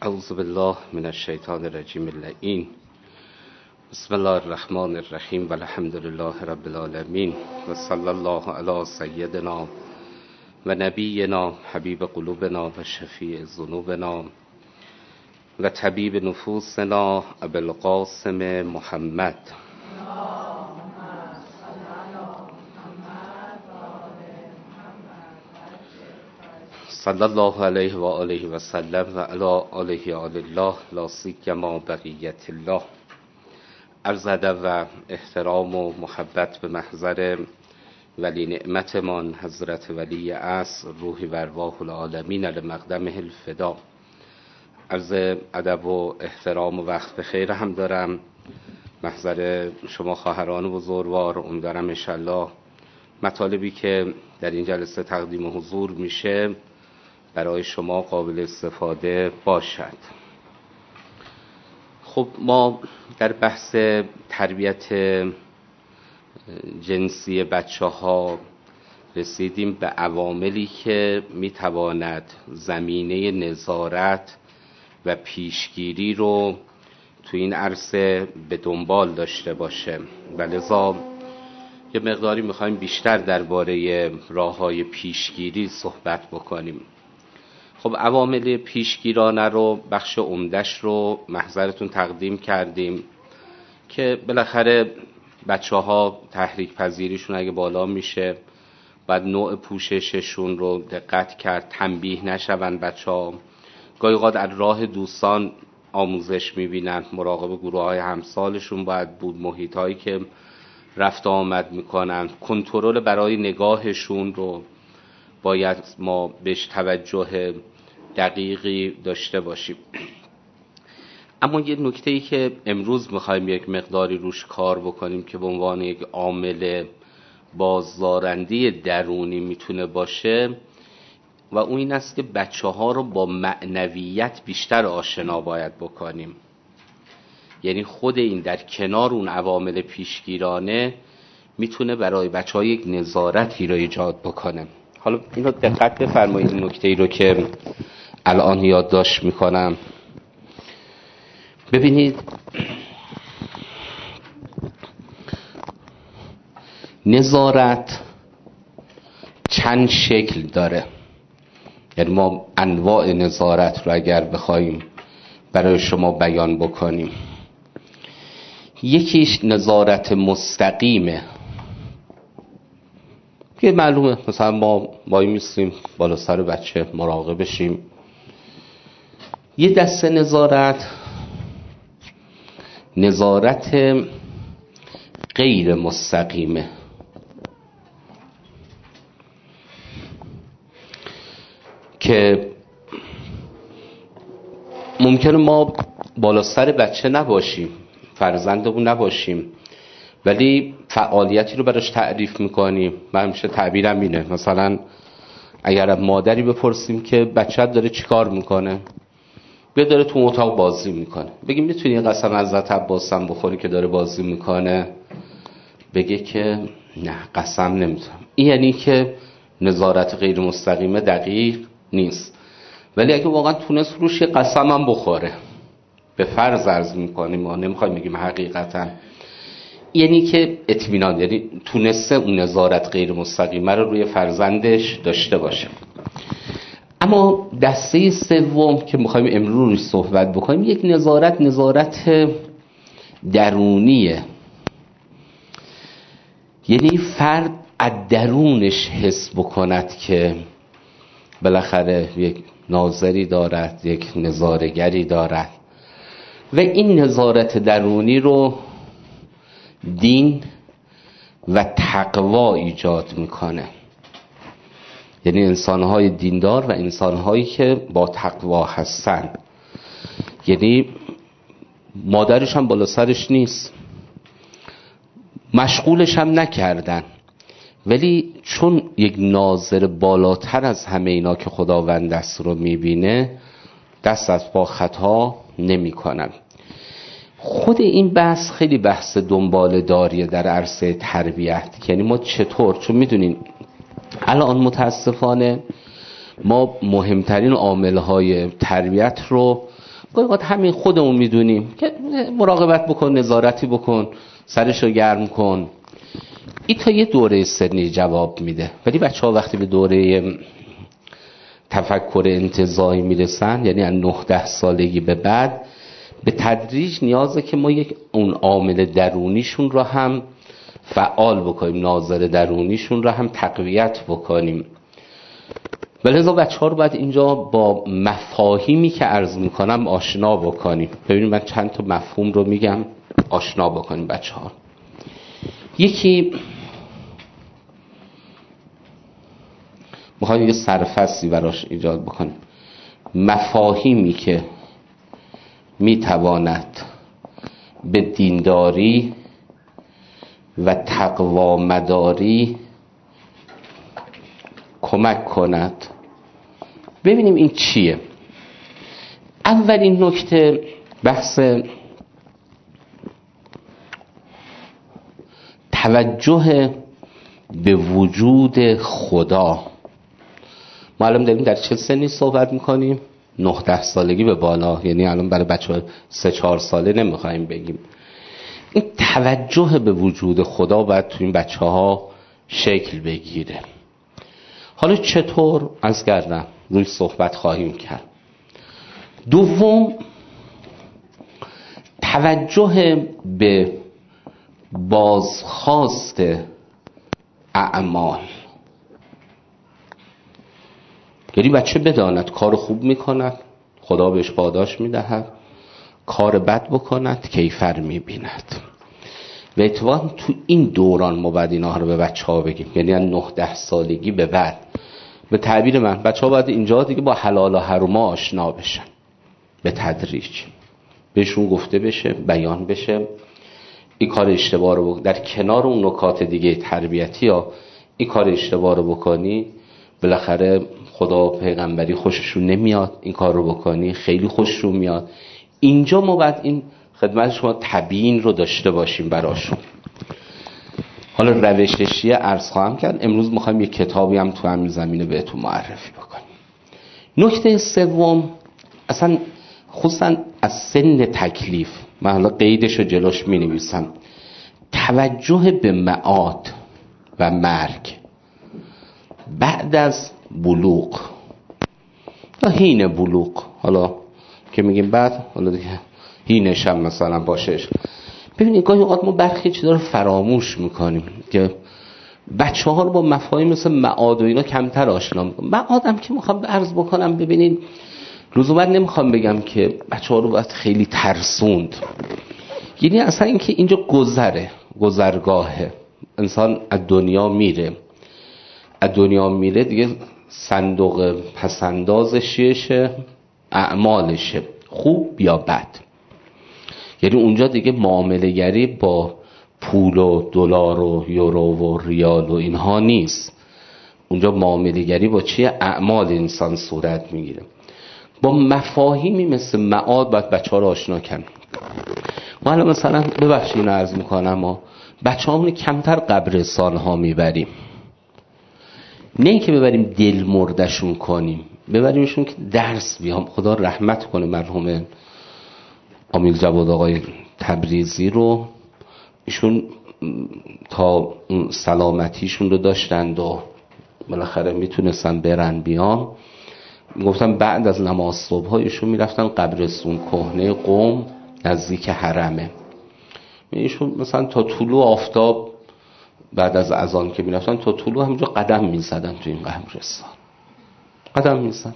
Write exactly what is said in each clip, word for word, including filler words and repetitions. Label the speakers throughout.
Speaker 1: اعوذ بالله من الشیطان الرجیم اللعین. بسم الله الرحمن الرحیم و الحمد لله رب العالمین و صلی الله علی سیدنا و نبینا حبیب قلوبنا و شفیع ذنوبنا و طبیب نفوسنا ابوالقاسم محمد. صلی الله علیه و آله و سلم و علی آله آل الله لا سیما بقیت الله. عرض ادب و احترام و محبت به محضر ولی نعمتمان حضرت ولی عصر روحی و ارواح العالمین لمقدمه الفدا. عرض ادب و احترام و وقت بخیر هم دارم محضر شما خواهران بزرگوار. امیدوارم انشالله مطالبی که در این جلسه تقدیم حضور میشه برای شما قابل استفاده باشد. خب ما در بحث تربیت جنسی بچه ها رسیدیم به عواملی که میتواند زمینه نظارت و پیشگیری رو تو این عرصه به دنبال داشته باشه و لذا یه مقداری میخوایم بیشتر درباره راه‌های پیشگیری صحبت بکنیم. خب عوامل پیشگیرانه رو بخش عمدش رو محضرتون تقدیم کردیم که بالاخره بچه ها تحریک پذیریشون اگه بالا میشه بعد نوع پوشششون رو دقت کرد، تنبیه نشون بچه ها. گاهی اوقات از راه دوستان آموزش میبینن، مراقب گروه های همسالشون باید بود، محیط هایی که رفت آمد میکنن، کنترل برای نگاهشون رو باید ما بهش توجه دقیقی داشته باشیم. اما یه نکته‌ای که امروز می‌خوایم یک مقداری روش کار بکنیم که به عنوان یک عامل بازدارنده درونی میتونه باشه و اون این است که بچه‌ها رو با معنویت بیشتر آشنا باید بکنیم. یعنی خود این در کنار اون عوامل پیشگیرانه میتونه برای بچه‌ها یک نظارتی رو ایجاد بکنه. حالا اینو دقت بفرمایید، این نکته‌ای رو که الان یادداشت میکنم. ببینید نظارت چند شکل داره. یعنی ما انواع نظارت رو اگر بخوایم برای شما بیان بکنیم، یکیش نظارت مستقیمه که معلومه مثلا ما وای میستیم بالا سر بچه مراقب بشیم. یه دسته نظارت نظارت غیر مستقیمه که ممکنه ما بالا سر بچه نباشیم، فرزندمون نباشیم، ولی فعالیتی رو براش تعریف میکنیم. من همیشه تعبیرم اینه، مثلا اگر از مادری بپرسیم که بچه‌ت داره چیکار میکنه، بیا داره تو اتاق بازی میکنه، بگیم میتونی یه قسم حضرت عباسم بخوری که داره بازی میکنه، بگه که نه قسم نمیتونم. این یعنی که نظارت غیر مستقیمه دقیق نیست. ولی اگه واقعا تونست روش یه قسم هم بخوره، به فرض عرض میکنیم، ما نمیخوایم بگیم حقیقتا، یعنی که اطمینان، یعنی تونسته اون نظارت غیر مستقیمه رو روی فرزندش داشته باشه. اما دسته سوم که میخوایم امروز صحبت بکنیم، یک نظارت نظارت درونیه. یعنی فرد از درونش حس بکند که بالاخره یک ناظری دارد، یک نظارگری دارد و این نظارت درونی رو دین و تقوا ایجاد میکنه. یعنی انسانهای دیندار و انسانهایی که با تقوا هستن. یعنی مادرش هم بالا سرش نیست، مشغولش هم نکردن، ولی چون یک ناظر بالاتر از همه اینا که خداوند است رو میبینه، دست از پا خطا نمی کنن. خود این بحث خیلی بحث دنبال داریه در عرصه تربیت. یعنی ما چطور، چون میدونین الان متاسفانه ما مهمترین عاملهای تربیت رو گاهی وقت همین خودمون میدونیم که مراقبت بکن، نظارتی بکن، سرشو گرم کن. این تا یه دوره سنی جواب میده، ولی بچه ها وقتی به دوره تفکر انتزاعی میرسن، یعنی از نه ده سالگی به بعد، به تدریج نیازه که ما یک اون عامل درونیشون رو هم فعال بکنیم، ناظر درونیشون رو هم تقویت بکنیم. ولذا بچه ها رو باید اینجا با مفاهیمی که عرض میکنم آشنا بکنیم. ببینید من چند تا مفهوم رو میگم آشنا بکنیم بچه ها. یکی میخوایم یه سرفصلی براش ایجاد بکنیم. مفاهیمی که میتواند به دینداری و تقوامداری کمک کند. ببینیم این چیه. اولین نکته بحث توجه به وجود خدا. ما الان داریم در چه سنی صحبت میکنیم؟ نه ده سالگی به بالا، یعنی الان برای بچه سه چهار ساله نمیخوایم بگیم. این توجه به وجود خدا باید تو این بچه ها شکل بگیره. حالا چطور؟ از کردم روی صحبت خواهیم کرد. دوم، توجه به بازخواست اعمال. یعنی بچه بداند کار خوب میکند خدا بهش پاداش میدهد، کار بد بکند کیفر میبیند. و اتفاقا تو این دوران ما باید اینا رو به بچه ها بگیم، یعنی از نه ده سالگی به بعد. به تعبیر من بچه ها باید اینجا دیگه با حلال و حرام آشنا بشن، به تدریج بهشون گفته بشه، بیان بشه این کار اشتباه رو بکن. در کنار اون نکات دیگه تربیتی ها، این کار اشتباه رو بکنی بالاخره خدا پیغمبری خوششون نمیاد، این کار رو بکنی خیلی خوششون میاد. اینجا ما باید این خدمت شما تبیین رو داشته باشیم براشون. حالا روش شیعه عرض خواهم کرد. امروز میخوایم یک کتابی هم تو همین زمینه بهتون معرفی بکنیم. نکته سوم، اصلا خصوصا از سن تکلیف، من حالا قیدش رو جلوش می نویسم، توجه به معاد و مرگ بعد از بلوغ یا حین بلوغ. حالا که میگیم بعد، حالا دیگه حینش هم مثلا باشش. ببینید گاهی اوقات ما برخی چیزا رو فراموش میکنیم که بچه ها رو با مفاهیم مثل معاد و اینا کمتر آشنا میکنم. معادم که میخوام عرض بکنم، ببینید لزوما نمیخوام بگم که بچه ها رو باید خیلی ترسوند، یعنی اصلا اینکه اینجا گذره، گذرگاهه، انسان از دنیا میره، از دنیا میره دیگه صندوق پسندازشه، اعمالشه، خوب یا بد. یعنی اونجا دیگه معامله گری با پول و دلار و یورو و ریال و اینها نیست. اونجا معامله گری با چیه؟ اعمال انسان صورت میگیره. با مفاهیمی مثل معاد باید بچه ها رو آشنا کنیم. ما الان مثلا ببخشید اینو عرض میکنم، ما بچه همون کمتر قبرستان ها میبریم، نه اینکه ببریم دل مردشون کنیم، ببریمشون که درس بیام. خدا رحمت کنه مرحوم آمیل جواد آقای تبریزی رو، ایشون تا سلامتیشون رو داشتند و بالاخره میتونستن برن بیان. گفتم بعد از نماز صبح ایشون میرفتن قبرستون کهنه قم نزدیک حرمه. ایشون مثلا تا طلوع آفتاب بعد از اذان که میرفتن تا طلوع همونجا قدم میزدن تو این قبرستان، قدم میزدن.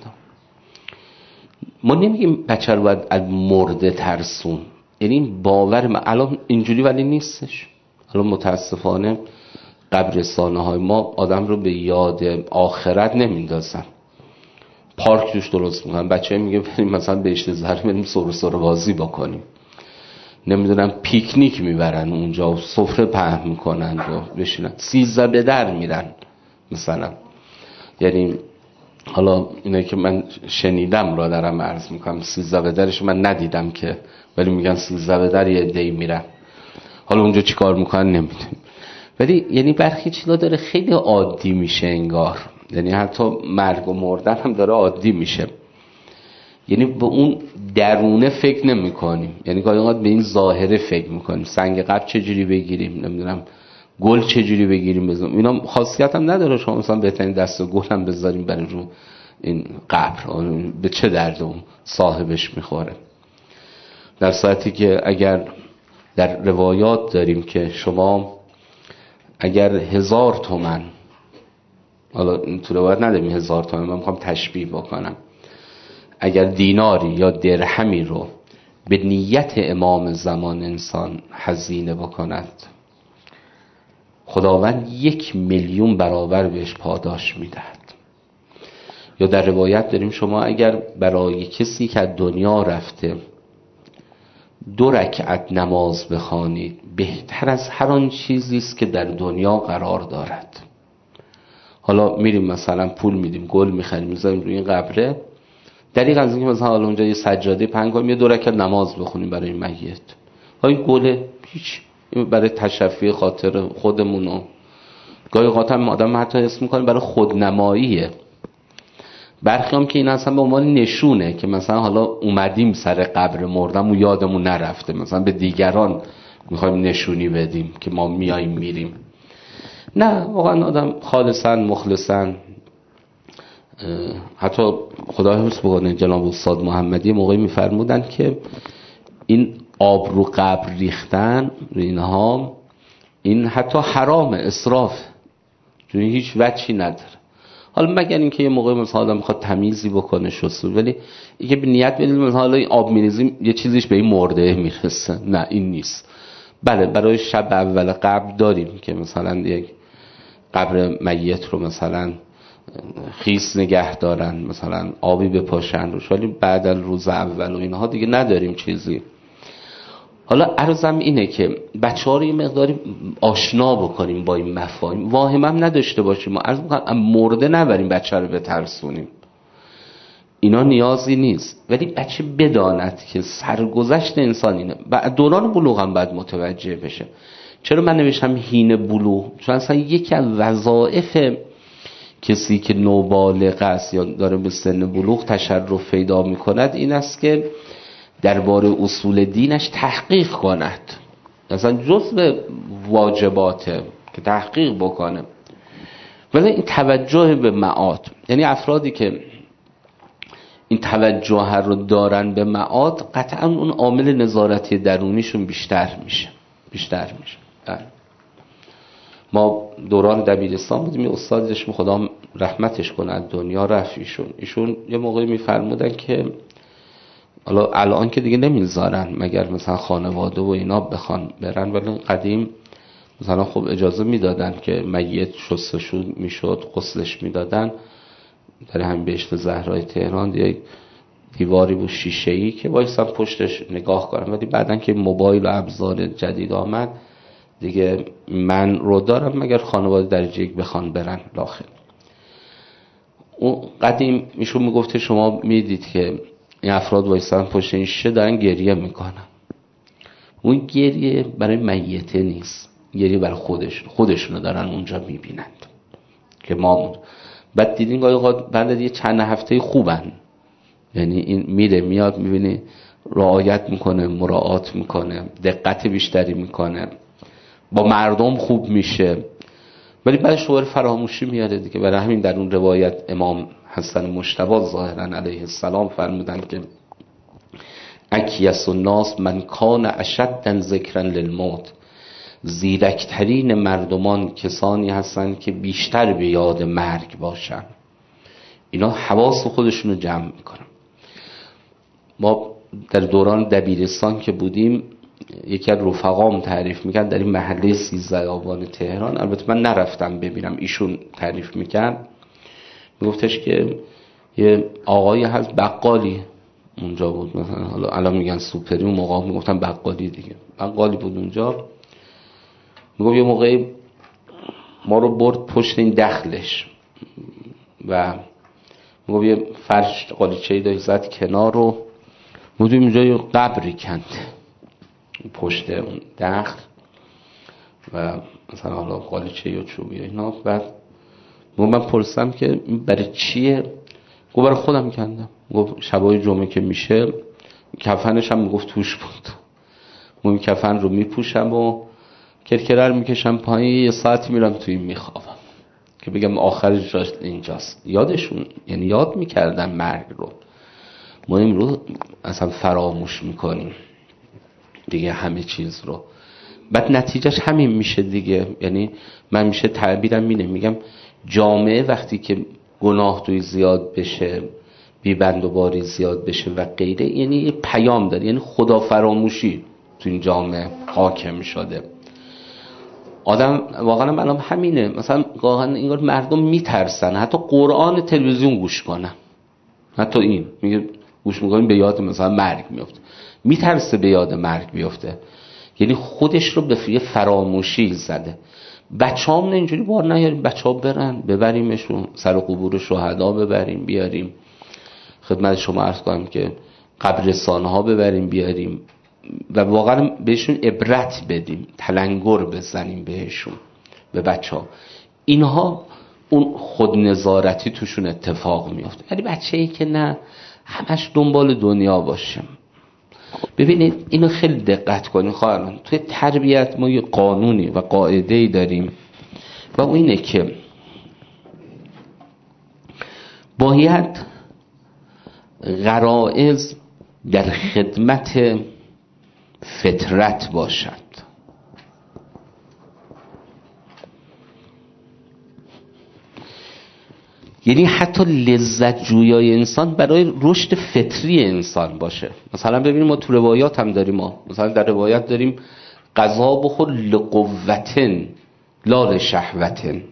Speaker 1: ما نمیگیم بچه رو باید از مرده ترسون، یعنی این باور ما الان اینجوری ولی نیستش. الان متاسفانه قبرستانه های ما آدم رو به یاد آخرت نمیندازن. پارک توش درست میکنن، بچه میگه بریم مثلا بهشت زهر بریم سر سر بازی بکنیم، نمیدونم پیکنیک میبرن اونجا و سفره پهن میکنن و بشینن، سیزده به در میرن مثلا. یعنی حالا اینه که من شنیدم را دارم عرض میکنم، سیزده به درش من ندیدم که، ولی میگن سیزده به در یه عده‌ای میرن. حالا اونجا چی کار میکنن نمیدونم، ولی یعنی برخی چیزا داره خیلی عادی میشه انگار، یعنی حتی مرگ و مردن هم داره عادی میشه. یعنی به اون درونه فکر نمی کنیم، یعنی گاهی اوقات به این ظاهره فکر میکنیم، سنگ قبر چجوری بگیریم، نمیدونم گل چجوری بگیریم بزنیم. اینا خاصیت هم نداره. شما مثلا بهترین دست گل هم بذاریم برای رو این قبر، به چه درد اون صاحبش میخوره؟ در صورتی که اگر در روایات داریم که شما اگر هزار تومن، حالا تو روایت نداریم هزار تومن، من میخوام تشبیه بکنم، اگر دیناری یا درهمی رو به نیت امام زمان انسان هزینه بکند، خداوند یک میلیون برابر بهش پاداش میدهد. یا در روایت داریم شما اگر برای کسی که از دنیا رفته دو رکعت نماز بخوانید، بهتر از هر آن چیزی است که در دنیا قرار دارد. حالا میریم مثلا پول میدیم، گل میخریم میذاریم روی این قبره، دلیل از اینکه مثلا حالا اونجا یه سجاده پهن کنیم، یه دو رکعت نماز بخونیم برای این میت، های گله هیچ، برای تشفی خاطر خودمونو. گاهی اوقات هم آدم حتی اسم میکنه برای خودنماییه. برخی هم که این اصلا به عنوان نشونه که مثلا حالا اومدیم سر قبر مردم و یادمون نرفته، مثلا به دیگران میخوایم نشونی بدیم که ما میاییم میریم. نه، واقعا آدم خالصا مخلصا، حتی خدا حفظ بکنه جناب استاد محمدی موقعی میفرمودن که این آب رو قبر ریختن اینها، این حتی حرام، اسراف، چون هیچ وجهی نداره. حالا مگر اینکه یه موقع مثلا آدم میخواد تمیزی بکنه شسته، ولی اینکه به نیت بدید مثلا حالا این آب میریزیم یه چیزیش به این مرده میرسه، نه این نیست. بله برای شب اول قبر داریم که مثلا یک قبر میت رو مثلا خیس نگه دارن، مثلا آبی بپاشن روش، ولی بعد از روز اول و اینها دیگه نداریم چیزی. حالا عرضم اینه که بچه ها رو یه مقداری آشنا بکنیم با این مفاهیم، واهم هم نداشته باشیم. ما عرض میکنم مرده نبریم بچه رو بترسونیم، اینا نیازی نیست، ولی بچه بداند که سرگذشت انسان اینه. و دوران بلوغ هم باید متوجه بشه. چرا من نوشتم حین بلوغ؟ چون اصلا یکی از وظایف کسی که نوبالغ است یا داره به سن بلوغ تشرف پیدا میکند این است که درباره اصول دینش تحقیق کند. مثلا جزء واجباته که تحقیق بکنه. ولی این توجه به معاد، یعنی افرادی که این توجه رو دارن به معاد، قطعا اون عامل نظارتی درونیشون بیشتر میشه بیشتر میشه ما دوران دبیرستان بودیم، یه استاد داشتیم خدا رحمتش کنه از دنیا رفت، ایشون ایشون یه موقعی میفرمودن که حالا الان که دیگه نمیذارن مگر مثلا خانواده و اینا بخوان برن، ولی قدیم مثلا خب اجازه میدادن که میت شستشو میشد، غسلش میدادن. در همین بهشت زهرای تهران یک دیواری بود شیشه‌ای که وایسن پشتش نگاه کنن، ولی بعدن که موبایل و ابزار جدید آمد دیگه من رو دارم مگر خانواده درجه یک بخوان برن داخل. اون قدیم ایشون میگفته شما میدید که این افراد وایسن پشت این شیشه دارن گریه میکنن، اون گریه برای میته نیست، گریه برای خودشون خودشونو دارن اونجا میبینند که ما بعد دیدین گاهی اوقات بعد یه چند هفته خوبن، یعنی این میره میاد میبینی رعایت میکنه، مراعات میکنه، دقت بیشتری میکنه، با مردم خوب میشه، ولی بعد شوهر فراموشی میاره دیگه. برای همین در اون روایت امام حسن مجتبی ظاهرا علیه السلام فرمودن که اکیس الناس من کان اشد ذکرا للموت، زیرکترین مردمان کسانی هستن که بیشتر به یاد مرگ باشن. اینا حواس خودشونو جمع میکنن. ما در دوران دبیرستان که بودیم یکی از رفقام تعریف میکرد در این محله سیزده آبان تهران، البته من نرفتم ببینم، ایشون تعریف میکرد، میگفتش که یه آقایی هست بقالی اونجا بود، مثلا حالا الان میگن سوپری، اون موقع میگفتن بقالی دیگه، بقالی بود اونجا. میگفت یه موقعی ما رو برد پشت این دخلش و میگفت یه فرش قالیچه‌ای داشت زد کنار رو، بودیم اینجا یه قبری کند پشت اون دخل و مثلا حالا قالیچه‌ای و چوبی اینا. بعد من پرسیدم که برای چیه؟ گفت برای خودم کندم.
Speaker 2: گفت شبای جمعه که میشه کفنش هم میگفت توش بود، من کفن رو میپوشم و کرکره رو میکشم پایین، یه ساعت میرم توی میخوابم که بگم آخرش جاش اینجاست. یادشون یعنی یاد میکردن مرگ رو، ما امروز اصلا فراموش میکنیم دیگه همه چیز رو. بعد نتیجهش همین میشه دیگه. یعنی من میشه تعبیرم اینه، میگم جامعه وقتی که گناه توی زیاد بشه، بیبند و باری زیاد بشه و غیره، یعنی یه پیام داره، یعنی خدا فراموشی تو این جامعه حاکم شده. آدم واقعا الان همینه، مثلا واقعا انگار مردم میترسن حتی قرآن تلویزیون گوش کنن، حتی این میگه گوش میکنیم به یاد مثلا مرگ میفته، میترسه به یاد مرگ بیفته، یعنی خودش رو به یه فراموشی زده. بچه‌هامون اینجوری بار نیاریم، بچه‌ها برن ببریمشون سر قبور شهدا، ببریم بیاریم خدمت شما عرض کنم که قبرستان‌ها ببریم بیاریم و واقعا بهشون عبرت بدیم، تلنگر بزنیم بهشون، به بچه‌ها. اینها اون خود نظارتی توشون اتفاق میفته. ولی بچه‌ای که نه همش دنبال دنیا باشه. ببینید اینو خیلی دقت کنید خواهران، توی تربیت ما یه قانونی و قاعده‌ای داریم و اون اینه که باید غرایز در خدمت فطرت باشد. یعنی حتی لذت جویای انسان برای رشد فطری انسان باشه. مثلا ببینیم ما تو روایات هم داریم، ما مثلا در روایت داریم غذا بخور لقوتن لا لشهوتن.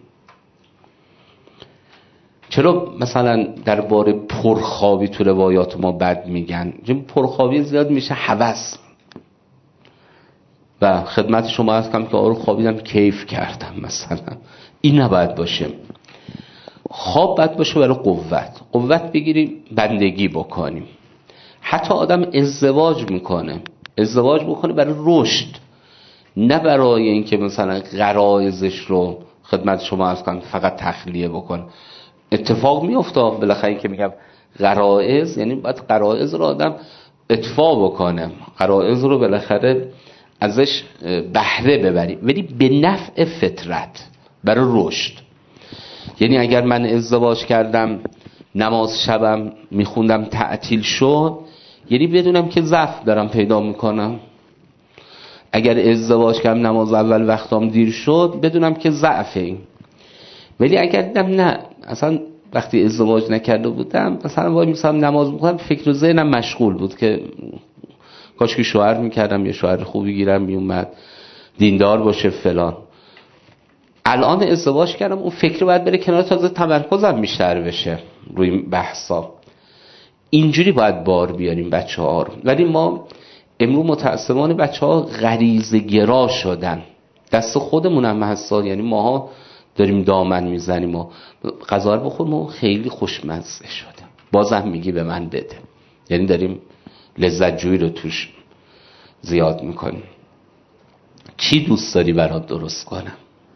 Speaker 2: چرا مثلا درباره پرخوابی تو روایات ما بد میگن؟ چون پرخوابی زیاد میشه هوس و خدمت شما عرض کنم که آره خوابیدم کیف کردم، مثلا این نباید باشه. خواب باید باشه برای قوت، قوت بگیریم بندگی بکنیم. حتی آدم ازدواج میکنه، ازدواج بکنه برای رشد، نه برای اینکه مثلا غرایزش رو خدمت شما عرض کنم فقط تخلیه بکنه. اتفاق میفته بالاخره که میگم غرایز، یعنی باید غرایز رو آدم اطفا بکنه، غرایز رو بالاخره ازش بهره ببریم، ولی به نفع فطرت، برای رشد. یعنی اگر من ازدواج کردم نماز شبم میخوندم تعطیل شد، یعنی بدونم که ضعف دارم پیدا میکنم. اگر ازدواج کردم نماز اول وقتام دیر شد، بدونم که ضعفه این. ولی اگر دیدم نه اصلا وقتی ازدواج نکرده بودم مثلا وای میسام نماز میخوندم، فکر و ذهنم مشغول بود که کاش که شوهر میکردم یه شوهر خوبی گیرم میومد دیندار باشه فلان. الان ازدواج کردم اون فکر باید بره کنار، تازه تمرکزم بیشتر بشه روی بحثا. اینجوری باید بار بیاریم بچه ها رو. ولی ما امروز متاسفانه بچه ها غریزه گرا شدن، دست خودمون هم هستا. یعنی ماها داریم دامن میزنیم و غذا رو بخور، ما خیلی خوشمزه شده بازم میگی به من بده، یعنی داریم لذت جویی رو توش زیاد میکنیم. چی دوست داری برات درست کنم؟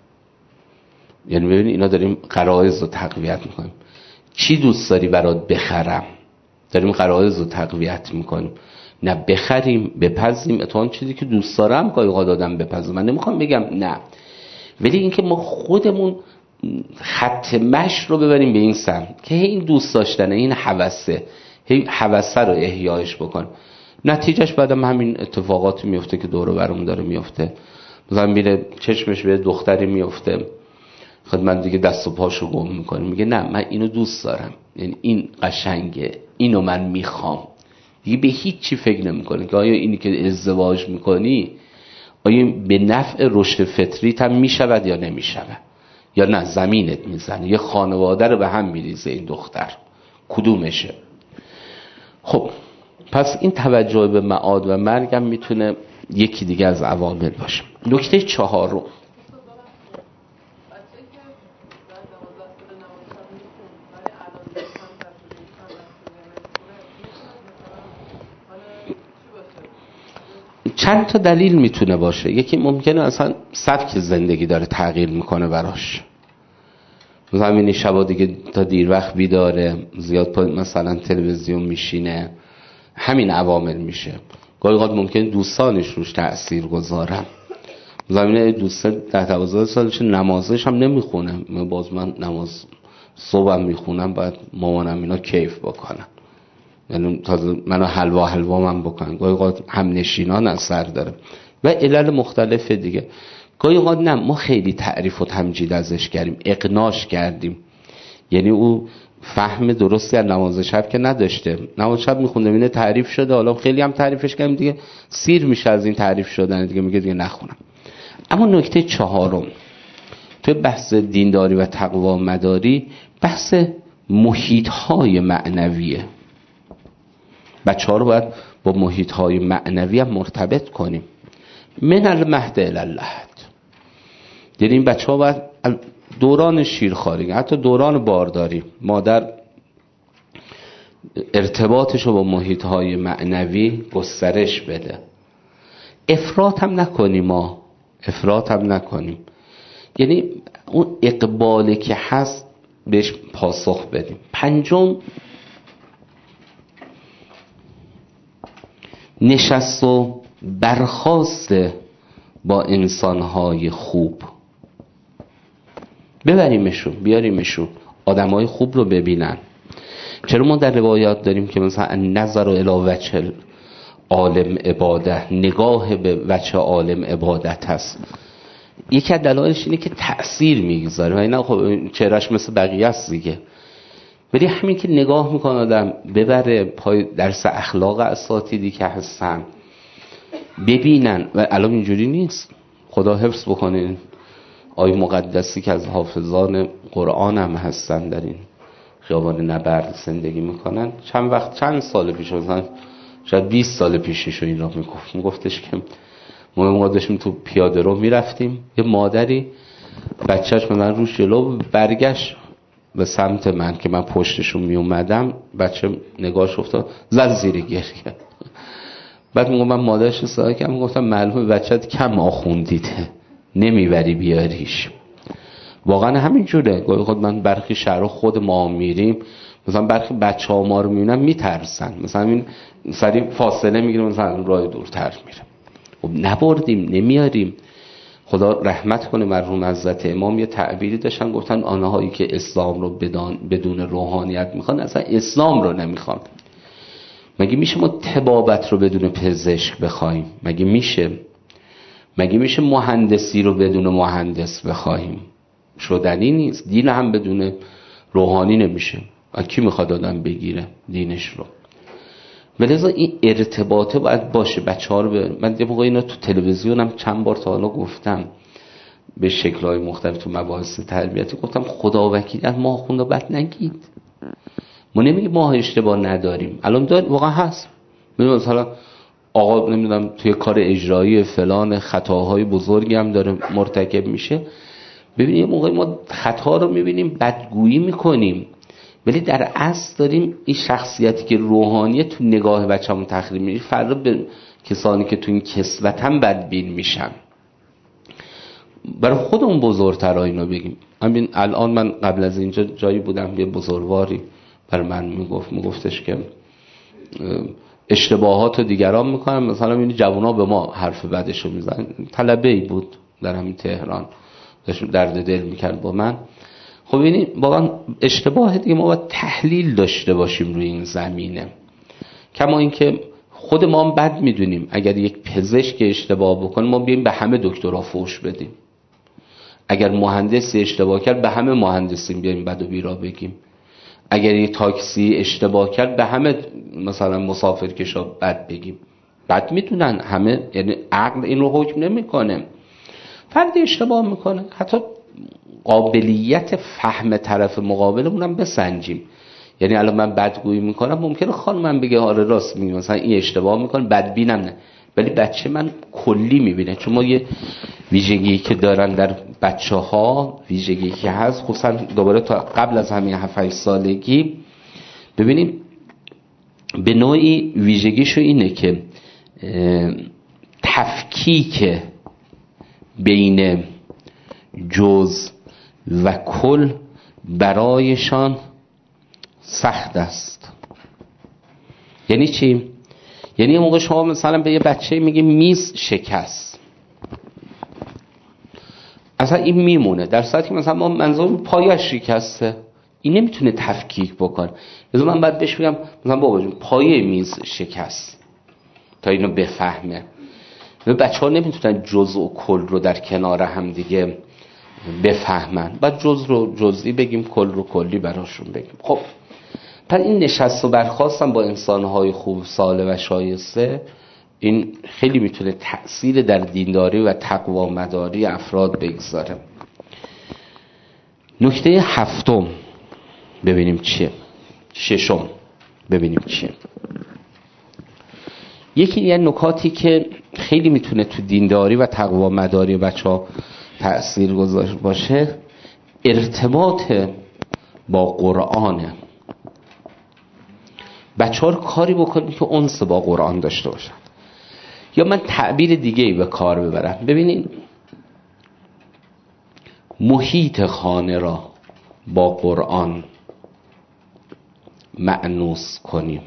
Speaker 2: یعنی ببین اینا داریم غرایز رو تقویت میکنیم. چی دوست داری برات بخرم؟ داریم غرایز رو تقویت میکنیم. نه بخریم بپزیم، اتفاقا چیزی که دوست دارم گاهی اوقات دادم بپزم، من نمیخوام بگم نه، ولی اینکه ما خودمون خط مشی رو ببریم به این سمت که این دوست داشتنه، این هوسه، هی هوسه رو احیایش بکن. نتیجهش بعدم همین اتفاقاتی میفته که دور و برمون داره میفته. مثلا میره چشمش به دختری میفته، خدمت دیگه دست و پاشو گم میکنه، میگه نه من اینو دوست دارم، یعنی این قشنگه، اینو من میخوام. دیگه به هیچ چی فکر نمیکنه که آیا اینی که ازدواج میکنی آیا به نفع رشد فطریت هم میشود یا نمیشود، یا نه زمینت میزنه، یه خانواده رو به هم میریزه این دختر، کدومشه؟ خب پس این توجه به معاد و مرگ هم میتونه یکی دیگه از عوامل باشه. نکته چهارم، چند تا دلیل میتونه باشه. یکی ممکنه اصلا سبک زندگی داره تغییر میکنه براش، مثلا این شبا دیگه تا دیر وقت بیداره، زیاد پا مثلا تلویزیون میشینه، همین عوامل میشه. گاهی اوقات ممکن دوستانش روش تأثیر گذارن. زمینه دوست ده دوازده سالش نمازش هم نمیخونه، باز من نماز صبحم میخونم، باید مامانم اینا کیف بکنن، یعنی تازه منو حلوا حلوا من بکنن. گاهی اوقات هم نشینان اثر داره و علل مختلف دیگه. گاهی اوقات نه، ما خیلی تعریف و تمجید ازش کردیم، اقناش کردیم، یعنی او فهم درستی از نماز شب که نداشته. نماز شب میخونده اینه تعریف شده، حالا خیلی هم تعریفش کردیم دیگه، سیر میشه از این تعریف شدن دیگه، میگه دیگه نخونم. اما نکته چهارم توی بحث دینداری و تقوا مداری، بحث محیط‌های معنویه. بچه‌ها رو باید با محیط‌های معنوی هم مرتبط کنیم. من المهد الی اللحد، یعنی این بچه‌ها باید دوران شیرخواری، حتی دوران بارداری، مادر ارتباطش رو با محیط‌های معنوی گسترش بده. افراط هم نکنیم، ما افراط هم نکنیم، یعنی اون اقبالی که هست بهش پاسخ بدیم. پنجم، نشست و برخاست با انسانهای خوب، ببریمشون بیاریمشون، آدمهای خوب رو ببینن. چرا ما در روایات داریم که مثلا نظر الی وجه عالم عبادت، نگاه به وجه عالم عبادت هست؟ یکی از دلایلش اینه که تأثیر میگذاره و اینا. خب چهرهش مثل بقیه است دیگه، ولی همین که نگاه میکنه آدم ببره پای درس اخلاق اساتیدی که هستن ببینن. و الان اینجوری نیست، خدا حفظ بکنه، آیه مقدسی که از حافظان قرآن هم هستن در این خیابان نبرد زندگی میکنن، چند وقت چند سال پیش، مثلا شاید بیست سال پیشش این را میگفت، میگفتش که ما موقع داشتیم تو پیاده رو میرفتیم، یه مادری بچهش مثلا روش جلو برگشت به سمت من که من پشتشون میومدم، بچه نگاهش افتاد زد زیر گریه. بعد میگم من مادرش صدا کردم، گفتم معلومه بچه‌ت کم آخوندیده، نمیبری بیاریش. واقعا همین جوره. گاهی خود من برخی شهرها خود ما میریم، مثلا برخی بچه‌ها ما رو میبینن میترسن، مثلا این سریع فاصله میگیره، مثلا راه دورتر میره. خب نبردیم نمیاریم. خدا رحمت کنه مرحوم حضرت امام یه تعبیری داشتن، گفتن آنهایی که اسلام رو بدون روحانیت میخوان اصلا اسلام رو نمیخوان. مگه میشه ما طبابت رو بدون پزشک بخوایم؟ مگه میشه؟ مگه میشه مهندسی رو بدون مهندس بخوایم؟ شدنی نیست. دین هم بدون روحانی نمیشه. کی میخواد آدم بگیره دینش رو؟ ولذا این ارتباطه باید باشه. بچه ها رو به من یه موقع اینا تو تلویزیونم چند بار تا حالا گفتم به شکل‌های مختلف تو مباحث تربیتی، گفتم خدا وکیل از ما خونده بد نگید. ما نمیگیم ما اشتباه نداریم، الان داریم، واقعا هست. مثلا آقا نمیدونم توی کار اجرایی فلان خطاهای بزرگی هم داره مرتکب میشه، ببینید یه موقعی ما خطا رو میبینیم بدگویی میکنیم، ولی در اصل داریم این شخصیتی که روحانیه تو نگاه بچه‌مون تخریب میشه، فرق به کسانی که تو این کسوت هم بدبین میشن. برای خودمون بزرگتر اینو بگیم. همین الان من قبل از اینجا جایی بودم، یه بزرگواری بر من میگفت میگفتش که اشتباهات رو دیگران میکنن، مثلا این جوونا به ما حرف بدشو میزنن. طلبه‌ای بود در همین تهران، داشت درد دل میکرد با من. خب این واقعا اشتباه دیگه، ما باید تحلیل داشته باشیم روی این زمینه. کما اینکه خود ما هم بد میدونیم اگر یک پزشک اشتباه بکنه ما بیایم به همه دکترا فوش بدیم، اگر مهندسی اشتباه کرد به همه مهندسین بیایم بد و بیرا بگیم، اگر یک تاکسی اشتباه کرد به همه مثلا مسافرکشا بد بگیم. بد میدونن همه، یعنی عقل این رو حکم نمیکنه. فردی اشتباه میکنه، حتی قابلیت فهم طرف مقابلمون هم بسنجیم. یعنی الان من بدگویی میکنم، ممکنه خانمم بگه آره راست میگه، مثلا این اشتباه میکنه، بدبینم نه، ولی بچه من کلی میبینه. چون ما یه ویژگی که دارن در بچه ها، ویژگی که هست خصوصا دوباره تا قبل از همین هفت هشت سالگی، ببینیم به نوعی ویژگیشو اینه که تفکیک بین جز و کل برایشان سخت است. یعنی چی؟ یعنی یه موقع شما مثلا به یه بچه میگی میز شکست، اصلا این میمونه، در صورتی که مثلا ما منظور پایش شکسته، این نمیتونه تفکیک بکنه. مثلا من بعد بهش بگم مثلا بابا جون پایه میز شکست تا اینو بفهمه. بچه ها نمیتونن جزء و کل رو در کنار هم دیگه بفهمن، بعد جزء رو جزئی بگیم، کل رو کلی براشون بگیم. خب پس این نشست و برخاستن با انسانهای خوب صالح و شایسته، این خیلی میتونه تأثیر در دینداری و تقوا مداری افراد بگذاره. نکته هفتم ببینیم چیه، ششم ببینیم چیه. یکی یه نکاتی که خیلی میتونه تو دینداری و تقوا مداری بچه‌ها تأثیر گذار باشه، ارتباط با قرآنه. بچه‌ها رو کاری بکنیم که انس با قرآن داشته باشن. یا من تعبیر دیگه‌ای به کار ببرم، ببینید محیط خانه را با قرآن مأنوس کنیم.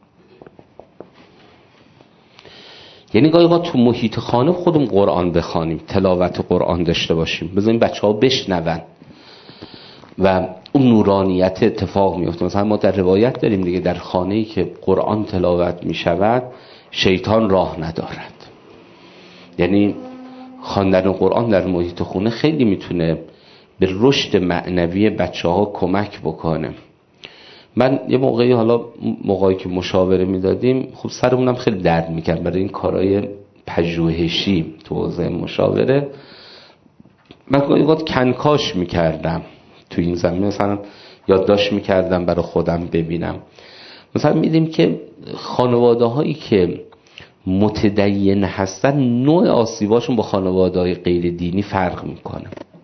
Speaker 2: یعنی گاهی اوقات تو محیط خانه خودمون قرآن بخوانیم، تلاوت قرآن داشته باشیم، بذاریم بچه‌ها بشنون و اون نورانیت اتفاق میفته. مثلا ما در روایت داریم دیگه، در خانه‌ای که قرآن تلاوت میشود شیطان راه ندارد. یعنی خواندن قرآن در محیط خونه خیلی میتونه به رشد معنوی بچه‌ها کمک بکنه. من یه موقعی، حالا موقعی که مشاوره میدادیم، خب سرمونم خیلی درد میکرد برای این کارهای پژوهشی تو حوزه مشاوره. من گاهی اوقات کنکاش میکردم تو این زمینه، مثلا یادداشت میکردم برای خودم ببینم. مثلا میدیم که خانواده هایی که متدین هستن نوع آسیباشون با خانواده های غیر دینی فرق میکنه.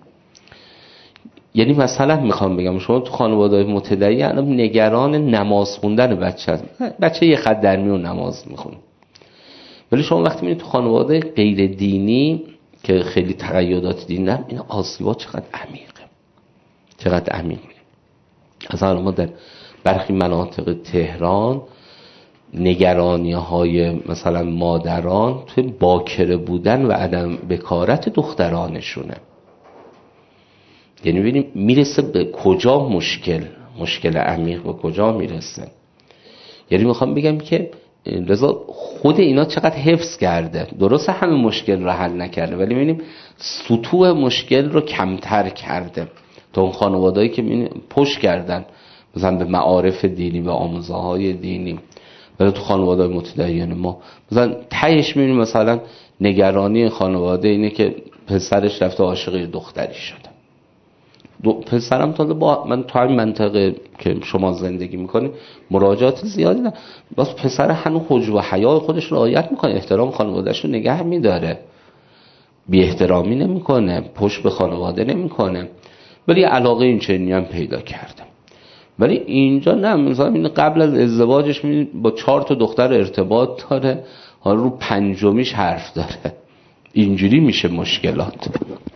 Speaker 2: یعنی مثلا میخوام بگم شما تو خانواده های متدین نگران نماز خوندن بچه هست، بچه یه خط در میون نماز میخونه، ولی شما وقتی میرید تو خانواده غیر دینی که خیلی تقییدات دینی دارن، این آسیبات چقدر عمیقه، چقدر عمیقه. مثلا ما در برخی مناطق تهران نگرانی های مثلا مادران توی باکره بودن و عدم بکارت دخترانشونه. یعنی ببینیم میرسه به کجا مشکل، مشکل عمیق به کجا میرسه. یعنی میخوام بگم که رضا خود اینا چقدر حفظ کرده، درسته همه مشکل رو حل نکرده، ولی ببینیم سطوح مشکل رو کمتر کرده تا اون خانوادهایی که پشت کردن مثلا به معارف دینی و آموزه‌های دینی. ولی تو خانواده متدین ما مثلا تهش میبینیم مثلا نگرانی خانواده اینه که پسرش رفته عاشق دختری شده. دو پسرم تازه با من تو همین منطقه که شما زندگی میکنی مراجعات زیادی نه، باز پسر هنوز حجب و حیا خودش رو رعایت میکنه، احترام خانواده‌اش رو نگه میداره، بی احترامی نمیکنه، پشت به خانواده نمیکنه، ولی علاقه این چنینی هم پیدا کرده. ولی اینجا نه، مثلا قبل از ازدواجش با چهار تا دختر ارتباط داره، حالا رو پنجمیش حرف داره. اینجوری میشه مشکلات.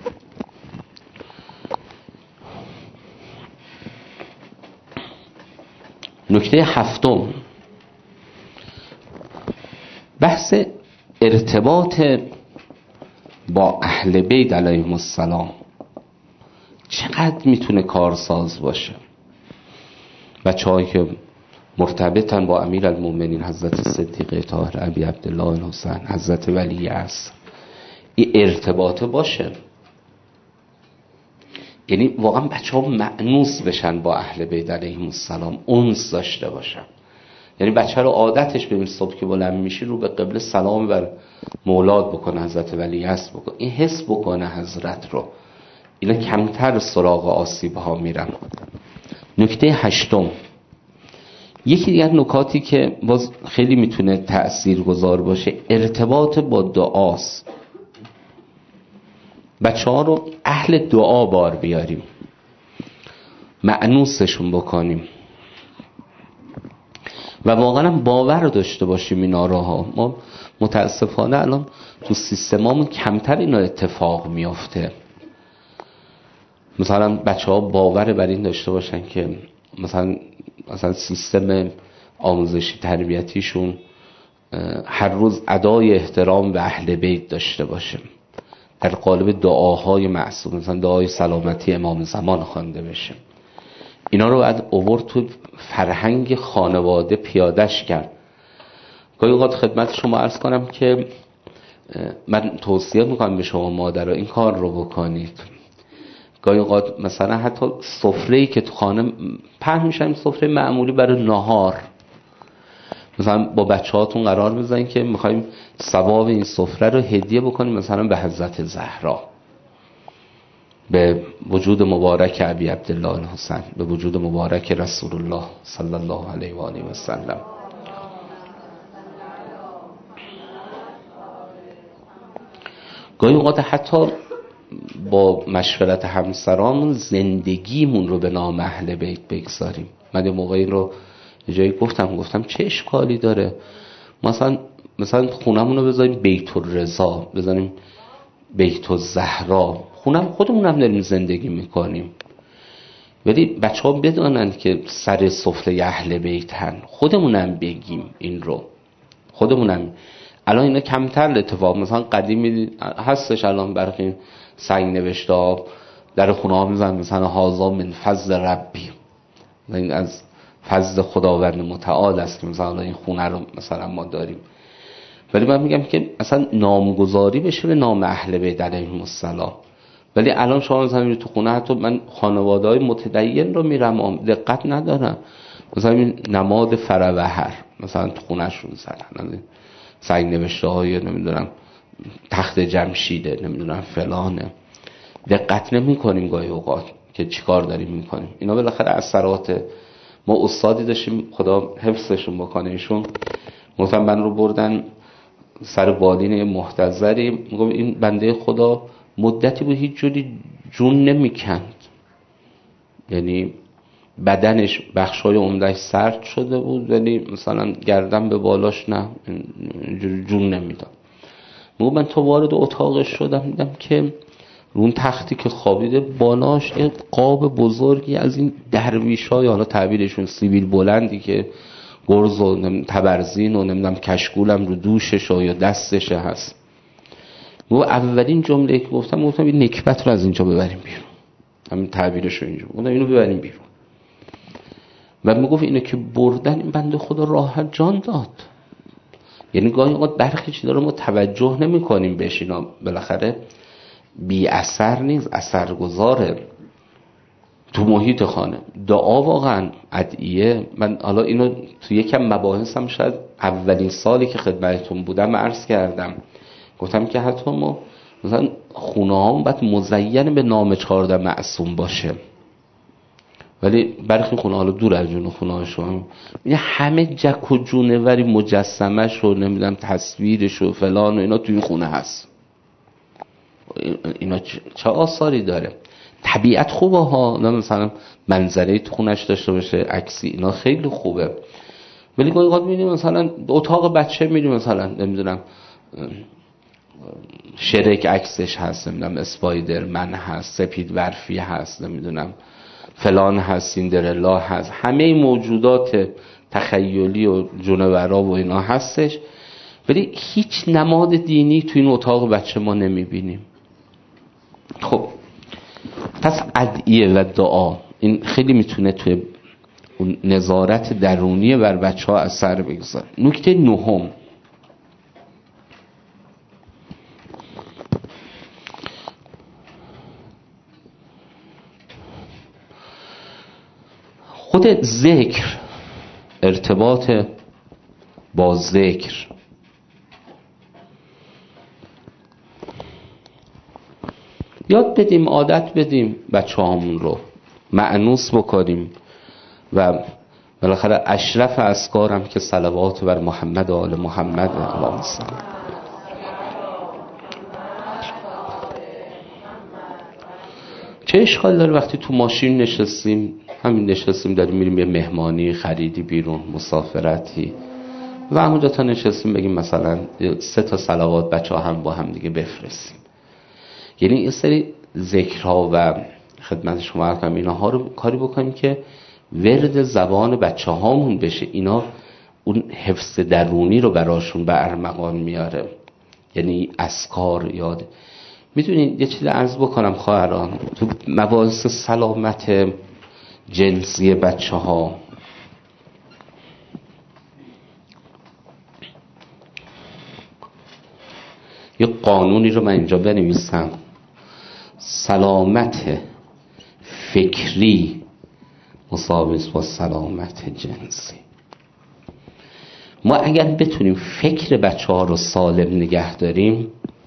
Speaker 2: نکته هفتم، بحث ارتباط با اهل بیت علیهم السلام چقدر میتونه کارساز باشه. بچه‌هایی که مرتبطن با امیرالمومنین حضرت صدیقه طاهر ابی عبدالله الحسین حضرت ولی عصر، این ارتباطه باشه. یعنی واقعا بچه‌ها مأنوس بشن با اهل بیت علیهم السلام، انس داشته باشن. یعنی بچه رو عادتش ببین صبح که بلند میشی رو به قبله سلام بر مولاد بکنه، حضرت ولی عصر بکنه، این حس بکنه حضرت رو، اینا کمتر سراغ آسیب ها میرن. نکته هشتم، یکی دیگر نکاتی که باز خیلی میتونه تأثیر گذار باشه، ارتباط با دعاست. بچه ها رو اهل دعا بار بیاریم، مأنوسشون بکنیم و واقعا باور داشته باشیم اینا رو ها. ما متاسفانه الان تو سیستمامون کمتر اینا اتفاق میافته. مثلا بچه ها باور بر این داشته باشن که مثلا مثلا سیستم آموزشی تربیتیشون هر روز ادای احترام به اهل بیت داشته باشه، در قالب دعاهای معصوم، مثلا دعای سلامتی امام زمان خوانده بشه. اینا رو باید آورد تو فرهنگ خانواده پیادش کرد. گاهی اوقات خدمت شما عرض کنم که من توصیه میکنم به شما مادرها این کار رو بکنید. گاهی اوقات مثلا حتی سفره‌ای که تو خانه پهن میشه، این سفره معمولی برای نهار، مثلا با بچه هاتون قرار بزنید که میخوایم ثواب این سفره رو هدیه بکنیم مثلا به حضرت زهرا، به وجود مبارک ابی عبدالله الحسین، به وجود مبارک رسول الله صلی الله علیه و آله و سلم. گاهی اوقات حتی با مشورت همسرامون زندگیمون رو به نام اهل بیت بگذاریم. من یه موقعی رو یه جایی گفتم گفتم چه اشکالی داره مثلا مثلا خونمون رو بذاریم بیت الرضا، بذاریم بیت الزهرا، خونم خودمونم داریم زندگی میکنیم، ولی بچه ها بدانند که سر سفره اهل بیتن، خودمونم بگیم این رو، خودمونم. الان اینا کمتر اتفاق، مثلا قدیم هستش الان برای سنگ نوشته ها در خونه ها میزن مثلا هازا من فضل ربی، این از فضل خداوند متعال است که مثلا این خونه رو مثلا ما داریم. ولی من میگم که مثلا نامگذاری بشه به نام اهل بیت علیهم السلام. ولی الان شما مثلا تو خونه، حتی من خانواده‌های متدین رو میرم دقت ندارم، مثلا این نماد فروهر مثلا تو خونه‌شون زدن، سنگ نوشته های نمیدونم تخت جمشیده نمیدونم فلانه، دقت نمی کنیم گاهی اوقات که چیکار داریم میکنیم. اینا بالاخره اثرات. ما استادی داشتیم خدا حفظشون بکنه، ایشون مثلا من رو بردن سر بالین محتضری، میگم این بنده خدا مدتی بود هیچ جوری جون نمیکند، یعنی بدنش بخشای عمدهش سرد شده بود ولی مثلا گردن به بالاش نه جون نمیداد. میگم من تو وارد اتاقش شدم دیدم که اون تختی که خوابیده بالاش یه قاب بزرگی از این درویشای، حالا تعبیرشون سیبیل بلندی که گرز و تبرزین و نمیدونم کشکولم رو دوشش یا دستش هست. میگم اولین جمله که گفتم گفتم این نکبت رو از اینجا ببریم بیرون، همین تعبیرشو اینجا گفتم اینو ببریم بیرون. و میگفت اینو که بردن این بنده خدا راحت جان داد. یعنی گاهی اوقات برخی چیزا رو ما توجه نمی کنیم بهش، اینا بالاخره بی اثر نیست، اثرگذاره تو محیط خانه. دعا واقعا ادعیه. من حالا اینو تو یکم مباحثم شاید اولین سالی که خدمتتون بودم عرض کردم، گفتم که حتی ما مثلا خونه هام باید مزین به نام چهارده معصوم باشه، ولی برخی خونه حالا دور از جون خونه ها شما این همه جک و جونوری مجسمش و نمیدونم تصویرش و فلان و اینا توی این خونه هست. اینا چه آثاری داره؟ طبیعت خوبه ها، مثلا منظره تو خونش داشته باشه، عکسی، اینا خیلی خوبه. ولی گاهی اوقات میبینیم مثلا اتاق بچه میریم مثلا نمیدونم شرک عکسش هست، نمیدونم اسپایدر من هست، سپید برفی هست، نمیدونم فلان هست، سیندرلا هست، همه موجودات تخیلی و جونورا و اینا هستش، ولی هیچ نماد دینی تو این اتاق بچه ما نمیبینیم. خب پس ادعیه و دعا این خیلی میتونه توی اون نظارت درونی بر بچه ها اثر بگذاره. نکته نهم، خود ذکر، ارتباط با ذکر. یاد بدیم، عادت بدیم بچه هامون رو مأنوس بکنیم و بالاخره اشرف اذکارم که صلوات بر محمد و آل محمد اللهم صل. چه اشکال داره وقتی تو ماشین نشستیم، همین نشستیم داریم میریم یه مهمانی، خریدی بیرون، مسافرتی و همونجا تا نشستیم بگیم مثلا سه تا صلوات بچه ها هم با هم دیگه بفرستیم. یعنی این سری ذکرها و خدمت شما عرض کنم اینها رو کاری بکنیم که ورد زبان بچه هامون بشه. اینا اون حفظ درونی رو براشون به ارمغان میاره، یعنی اذکار یاد. میدونین یه چیز عرض بکنم خواهران، تو مباحث سلامت جنسی بچه ها یه قانونی رو من اینجا بنویسم: سلامت فکری مساوی است با سلامت جنسی. ما اگر بتونیم فکر بچه ها رو سالم نگه داریم،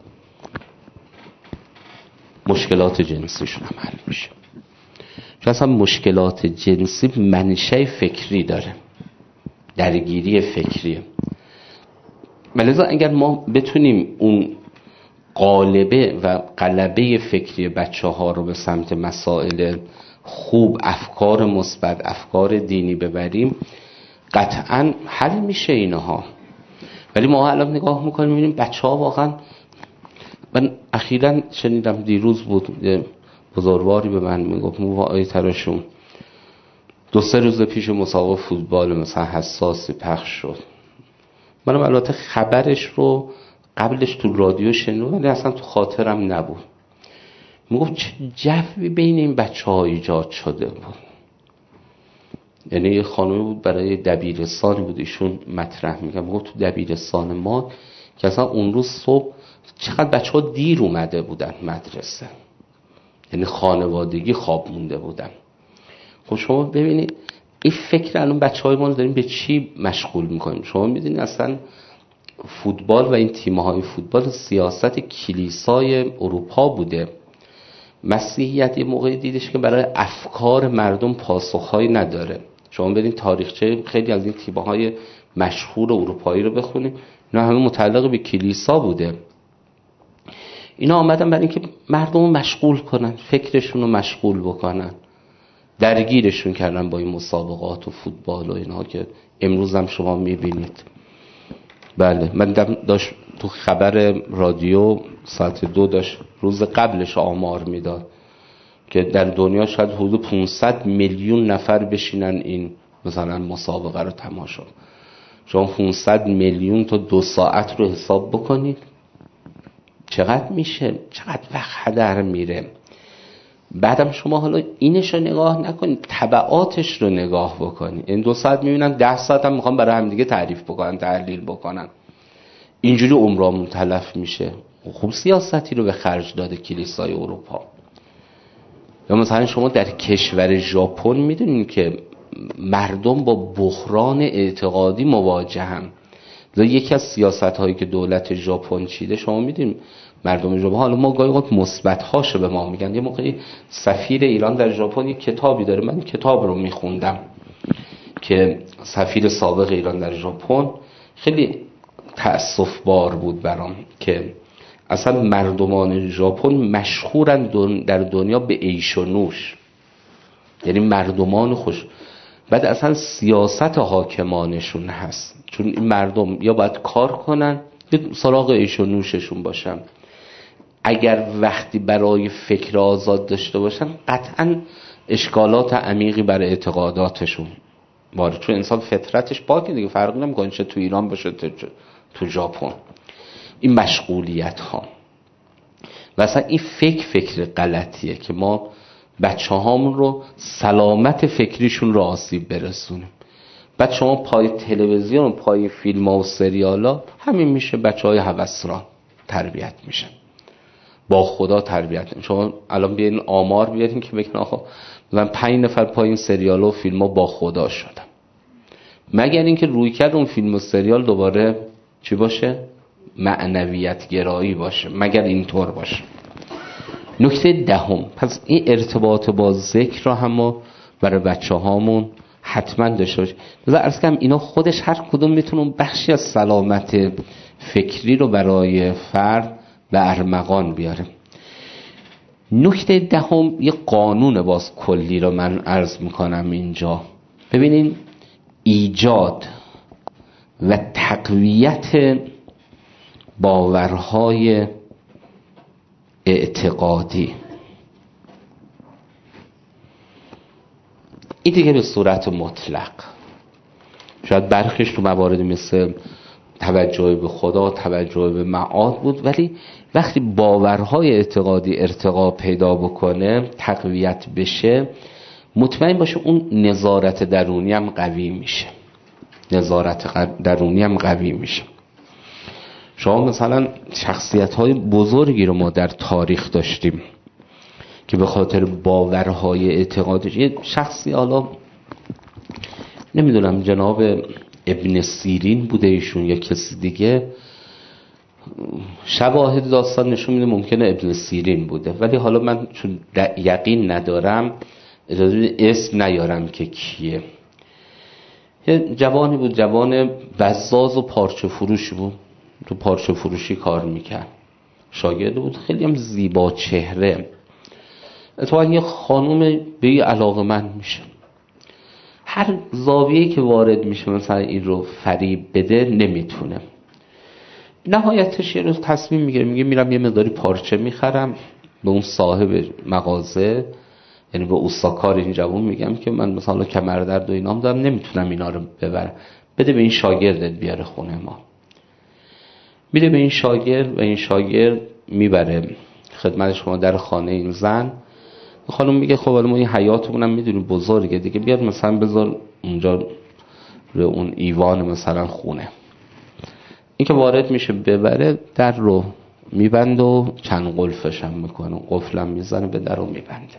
Speaker 2: مشکلات جنسیشون هم حل میشه. چون اصلا مشکلات جنسی منشأ فکری داره، درگیری فکریه. لذا اگر ما بتونیم اون غالبه و غلبه فکری بچه ها رو به سمت مسائل خوب، افکار مثبت، افکار دینی ببریم، قطعا حل میشه اینها. ولی ما الان نگاه میکنیم میبینیم بچه ها واقعا، من اخیراً شنیدم دیروز بود یه بزرگواری به من میگفت موهای تراشون دو سه روز پیش مسابقه فوتبال مثلا حساسی پخش شد. منم البته خبرش رو قبلش تو رادیو شنیدم ولی اصلا تو خاطرم نبود. میگفت چه جوی بین این بچه ها ایجاد شده بود. یعنی یه خانمی بود برای دبیرستانی بود ایشون مطرح میگم، میگفت تو دبیرستان ما که اصلا اون روز صبح چقدر بچه ها دیر اومده بودن مدرسه، یعنی خانوادگی خواب مونده بودن. خب شما ببینید این فکر الان بچه های ما رو داریم به چی مشغول میکنیم. شما میدونید اصلا فوتبال و این تیم‌های فوتبال سیاست کلیسای اروپا بوده. مسیحیت یه موقعی دیدش که برای افکار مردم پاسخهایی نداره. شما برید تاریخچه خیلی از این تیم‌های مشهور اروپایی رو بخونید، اینا همه متعلق به کلیسا بوده. اینا آمدن برای اینکه مردم رو مشغول کنن، فکرشون رو مشغول بکنن، درگیرشون کردن با این مسابقات و فوتبال و اینها که امروز هم شما میبینید. بله من داشت تو خبر رادیو ساعت دو داشت روز قبلش آمار میداد که در دنیا شاید حدود پانصد میلیون نفر بشینن این مثلا مسابقه رو تماشا. شما پانصد میلیون تا دو ساعت رو حساب بکنید چقدر میشه، چقدر وقت هدر میره. بعدم شما حالا اینش رو نگاه نکنید، تبعاتش رو نگاه بکنید. این دو ساعت میبینن ده ساعت هم میخوان برای هم دیگه تعریف بکنن، تحلیل بکنن، اینجوری عمرمون تلف میشه. خوب سیاستی رو به خرج داده کلیسای اروپا. یا مثلا شما در کشور ژاپن میدونید که مردم با بحران اعتقادی مواجهن. یکی از سیاست هایی که دولت ژاپن چیده، شما میدونید مردم ژاپن، حالا ما گاهی وقت مثبت هاشو به ما میگن. یه موقعی سفیر ایران در ژاپن یک کتابی داره، من کتاب رو میخوندم که سفیر سابق ایران در ژاپن، خیلی تأسف بار بود برام که اصلا مردمان ژاپن مشهورن در دنیا به عیش و نوش، یعنی مردمان خوش. بعد اصلا سیاست حاکمانشون هست، چون این مردم یا باید کار کنن یا سراغ عیش و نوششون باشن. اگر وقتی برای فکر آزاد داشته باشن قطعا اشکالات عمیقی برای اعتقاداتشون وارد، چون انسان فطرتش پاکه دیگه، فرق نمیکنه چه تو ایران باشه تو ژاپن. این مشغولیت ها و اصلا این فکر فکر غلطیه که ما بچه هامون رو سلامت فکریشون رو آسیب برسونیم. بعد شما پای تلویزیون و پای فیلم ها و سریال ها همین میشه بچه های هوسران تربیت میشن، با خدا تربیت میشن. شما الان بیاین آمار بیارین که بگین آخه من پنج نفر پای این سریال ها و فیلم ها با خدا شدم، مگر اینکه روی کرد اون فیلم و سریال دوباره چی باشه؟ معنویت گرایی باشه، مگر اینطور باشه. نکته دهم، پس این ارتباط با ذکر رو هم ما برای بچه هامون حتما داشته باشیم. مثلا عرض کنم اینا خودش هر کدوم میتونن بخشی از سلامت فکری رو برای فرد به ارمغان بیاره. نکته دهم یه قانون باز کلی رو من عرض میکنم اینجا. ببینین ایجاد و تقویت باورهای اعتقادی این دیگه به صورت مطلق. شاید برخیش تو مواردی مثل توجه به خدا، توجه به معاد بود، ولی وقتی باورهای اعتقادی ارتقا پیدا بکنه، تقویت بشه، مطمئن باشه اون نظارت درونی هم قوی میشه. نظارت درونی هم قوی میشه. شما مثلا شخصیت‌های بزرگی رو ما در تاریخ داشتیم که به خاطر باورهای اعتقادی، یه شخصی، حالا نمیدونم جناب ابن سیرین بوده ایشون یا کسی دیگه، شواهد داستان نشون میده ممکنه ابن سیرین بوده، ولی حالا من چون یقین ندارم اجازه اسم نیارم که کیه. یه جوانی بود، جوان بزاز و پارچه فروش بود، تو پارچه فروشی کار میکرد، شاگرد بود، خیلی هم زیبا چهره. اتفاقا یه خانوم به این علاقه من میشه، هر زاویه‌ای که وارد میشه مثلا این رو فریب بده نمیتونه. نهایتش یه روز تصمیم میگیره، میگه میرم یه مقداری پارچه میخرم، به اون صاحب مغازه، یعنی به اوساکار این جوان میگم که من مثلا کمردرد و اینام دارم، نمیتونم اینا رو ببرم، بده به این شاگردت بیاره خونه ما. میره به این شاگرد و این شاگرد میبره خدمت شما در خانه این زن. خانم میگه خب ما این حیاتمون هم میدونی بزرگه دیگه، بیار مثلا بذار اونجا رو اون ایوان مثلا خونه. این که وارد میشه ببره، در رو میبند و چند قلفش هم میکنه، قفلم میزنه به در رو میبنده.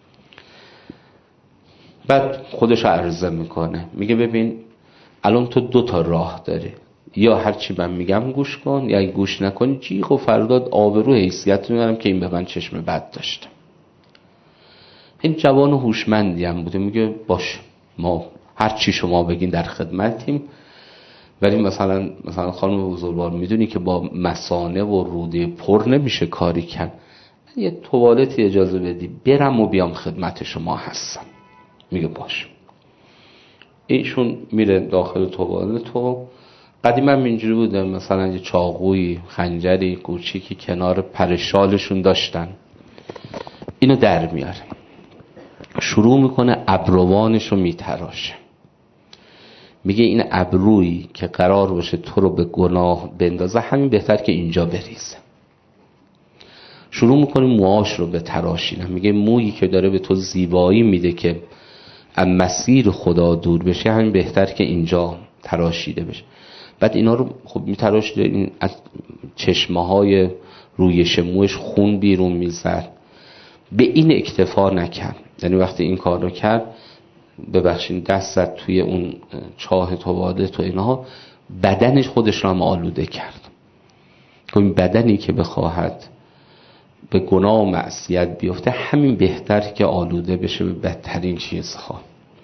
Speaker 2: بعد خودش عرضه میکنه، میگه ببین الان تو دو تا راه داری، یا هر چی من میگم گوش کن، یا اگه گوش نکنی جیغ و فریاد آبرو حیثیت میارم که این به من چشم بد داشته. این جوان هوشمندی هم بوده، میگه باش ما هر چی شما بگین در خدمتیم، ولی مثلا مثلا خانم بزرگوار میدونی که با مثانه و روده پر نمیشه کاری کرد، یه توالتی اجازه بدی برم و بیام خدمت شما هستم. میگه باش. ایشون میره داخل توالت و قدیما اینجوری بوده مثلا یه چاقوی خنجری کوچیکی کنار پرشالشون داشتن، اینو در میاره، شروع میکنه ابروانشو میتراشه. میگه این ابرویی که قرار باشه تو رو به گناه بندازه همین بهتر که اینجا بریزه. شروع میکنه موهاش رو به تراشیدن. میگه مویی که داره به تو زیبایی میده که از مسیر خدا دور بشه همین بهتر که اینجا تراشیده بشه. بعد اینا رو خب میتراشیده، این از چشمه های رویش موش خون بیرون میزد. به این اکتفا نکرد، یعنی وقتی این کار رو کرد ببخشین دست زد توی اون چاه توالت و اینها، بدنش خودش رو هم آلوده کرد. این بدنی که بخواهد به گناه و معصیت بیفته همین بهتر که آلوده بشه به بدترین چیزها.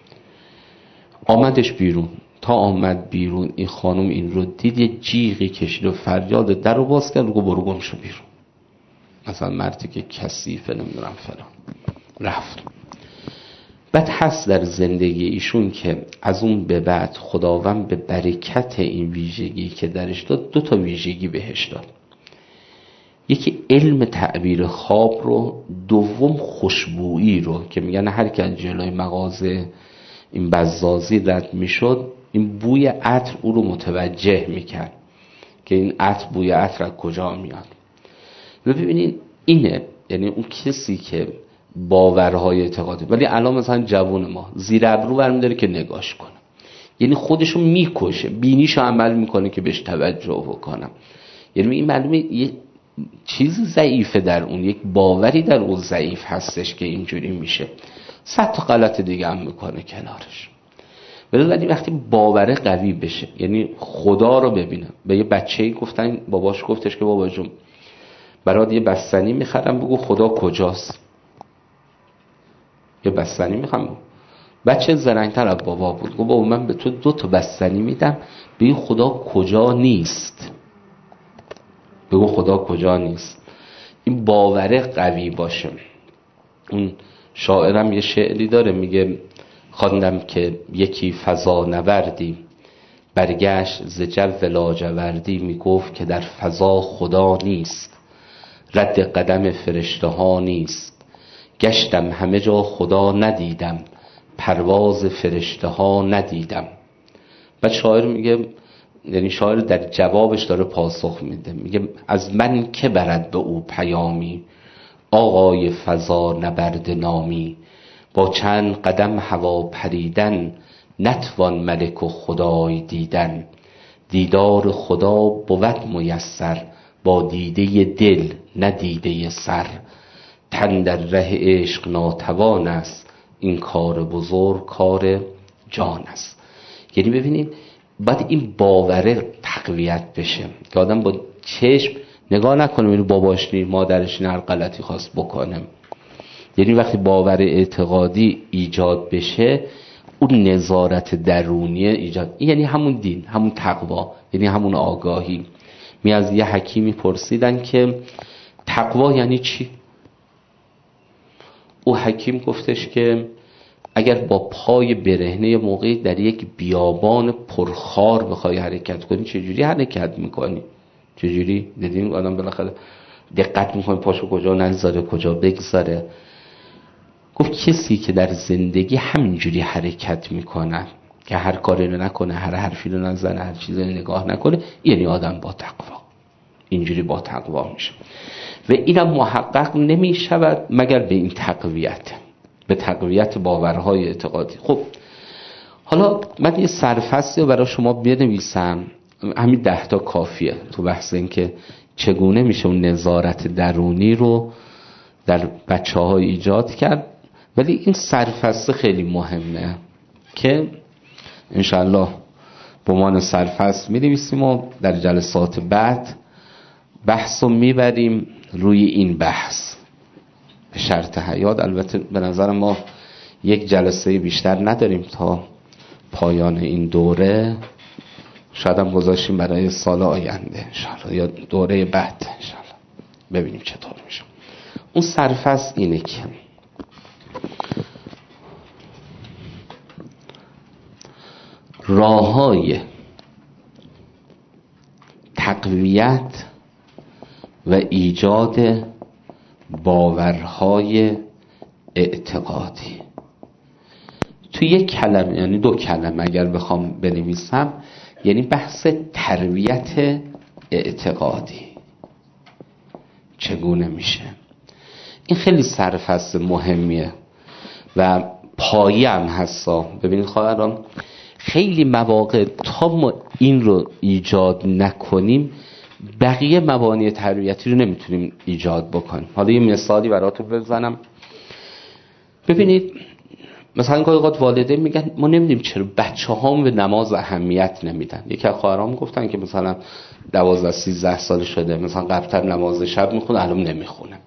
Speaker 2: آمدش بیرون. تا آمد بیرون این خانم این رو دید، یه جیغی کشید و فریاد در رو باز کرد، رو برو گم شو بیرون. مثلا مردی که کثیفه نمیدونم فلان رفت. بعد هست در زندگی ایشون که از اون به بعد خداوند به برکت این ویژگی که درش داد دو تا ویژگی بهش داد. یکی علم تعبیر خواب رو، دوم خوشبویی رو که میگن هر کی از جلوی مغازه این بزازی رد میشد این بوی عطر او رو متوجه میکرد که این عطر بوی عطر از کجا میاد. ببینید اینه، یعنی اون کسی که باورهای اعتقادی، ولی الان مثلا جوون ما زیر ابرو برمی‌داره که نگاش کنه، یعنی خودشو میکشه، بینیشو عمل میکنه که بهش توجه بکنم. یعنی این معلومه یه چیز ضعیفه در اون، یک باوری در اون ضعیف هستش که اینجوری میشه. صد تا غلط دیگه هم میکنه کنارش. ولی وقتی باوره قوی بشه، یعنی خدا رو ببینه. به یه بچه‌ای گفتن، باباش گفتش که بابا جون برات یه بستنی میخرم بگو خدا کجاست. یه بستنی میخوام. بچه زرنگ‌تر از بابا بود، گفت بابا من به تو دو تا بستنی میدم بگو خدا کجا نیست. بگو خدا کجا نیست. این باوره قوی باشه. اون شاعرم یه شعری داره میگه خواندم که یکی فضا نوردی برگشت ز جو لاجوردی، میگفت که در فضا خدا نیست، رد قدم فرشته ها نیست، گشتم همه جا خدا ندیدم، پرواز فرشته ها ندیدم. بعد شاعر میگه، یعنی شاعر در جوابش داره پاسخ میده، میگه از من که برد به او پیامی، آقای فضا نبرد نامی، با چند قدم هوا پریدن، نتوان ملک و خدای دیدن. دیدار خدا بود میسر، با دیده دل نه دیده سر. تن در ره عشق ناتوان است، این کار بزرگ کار جان است. یعنی ببینید باید این باوره تقویت بشه که آدم با چشم نگاه نکنه اینو باباش نی مادرش نی هر غلطی خواست بکنه. یعنی وقتی باور اعتقادی ایجاد بشه، اون نظارت درونیه ایجاد، یعنی همون دین، همون تقوا، یعنی همون آگاهی. می از یه حکیمی پرسیدن که تقوا یعنی چی؟ او حکیم گفتش که اگر با پای برهنه موقعی در یک بیابان پرخار بخوای حرکت کنی چجوری حرکت میکنی؟ چجوری؟ دیدین آدم بالاخره دقت میکنه پاشو کجا نگذاره کجا بگذاره. گفت کسی که در زندگی همینجوری حرکت میکنه که هر کاری رو نکنه، هر حرفی رو نزنه، هر چیزی رو نگاه نکنه، یعنی آدم با تقوا. اینجوری با تقوا میشه و اینم محقق نمیشود مگر به این تقویت، به تقویت باورهای اعتقادی. خب حالا من یه سرفصلی رو برای شما بنویسم، همین ده تا کافیه تو بحث این که چگونه میشه اون نظارت درونی رو در بچه ها ایجاد کرد. ولی این سرفصل خیلی مهمه که انشالله به عنوان سرفصل می‌نویسیم و در جلسات بعد بحث رو میبریم روی این بحث به شرط حیات. البته به نظر ما یک جلسه بیشتر نداریم تا پایان این دوره، شاید هم گذاشتیم برای سال آینده انشالله یا دوره بعد انشالله، ببینیم چطور میشه. اون سرفصل اینه که راه‌های تقویت و ایجاد باورهای اعتقادی. تو یک کلمه، یعنی دو کلمه اگر بخوام بنویسم، یعنی بحث تربیت اعتقادی چگونه میشه. این خیلی سرفصل مهمیه و پایه هم هستا. ببینید خواهران، خیلی مواقع تا ما این رو ایجاد نکنیم بقیه مبانی تربیتی رو نمیتونیم ایجاد بکنیم. حالا یه مثالی براتون بزنم. ببینید مثلا گاهی اوقات والدین میگن ما نمیدونیم چرا بچه هام به نماز اهمیت نمیدن. یکی از خواهرام گفتن که مثلا دوازده سیزده سال شده مثلا قبلتر نماز شب میخونه الان نمیخونه.